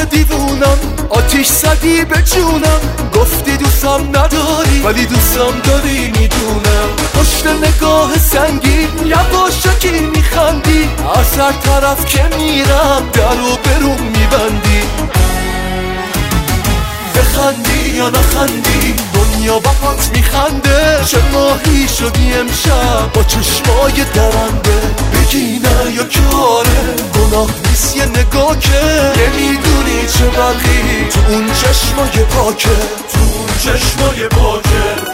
دیوونم، آتیش زدی به جونم، گفتی دوستم نداری ولی دوستم داری میدونم. پشت نگاه سنگین یواشکی میخندی، از هر طرف که میرم درو برون میبندی. بخندی یا نخندی دنیا باهات میخنده، چه ماهی شدی امشب با چشمای درنده. بگی نه یا کاره گناه نیست یه نگاه که نمیدونی چه برقی تو اون چشمای پاکه، تو اون چشمای پاکه.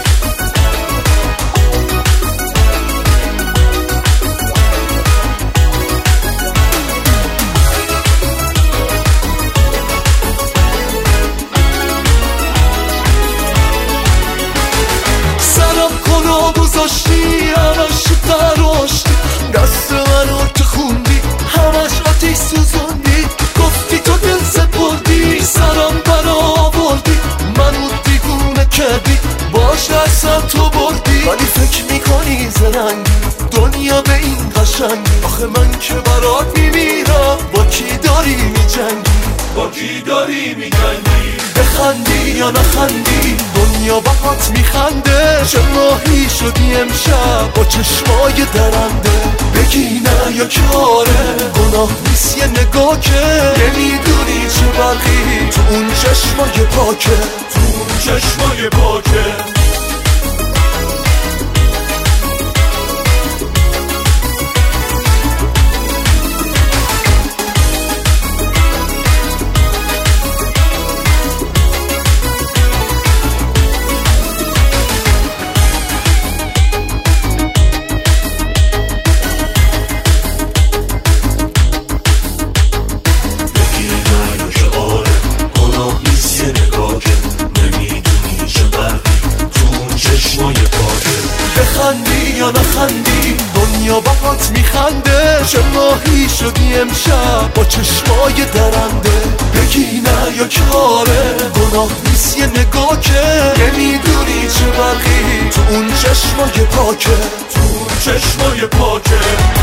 گذاشتی همش فراشتی، دست منو که خوندی همش آتیش سوزوندی. گفتی تو دل سپردی سرم برآوردی، منو دیوونه کردی باش دستم تو بردی. ولی فکر میکنی زرنگی دنیا به این قشنگی، آخه من که برات میمیرم با کی داری میجنگی، با کی داری میجنگی. بخندی یا نخندی دنیا باهات میخنده، چه ماهی شدی امشب با چشمای درنده. بگی نه یا کاره گناه نیست یه نگاه که نمیدونی چه برقی تو اون چشمای پاکه، تو اون چشمای پاکه. بخندی یا نخندی دنیا باهات میخنده، چه ماهی شدی امشب با چشمای درنده. بگی نه یا کاره گناه نیست یه نگاه که نمیدونی چه برقی تو اون چشمای پاکه، تو اون چشمای پاکه.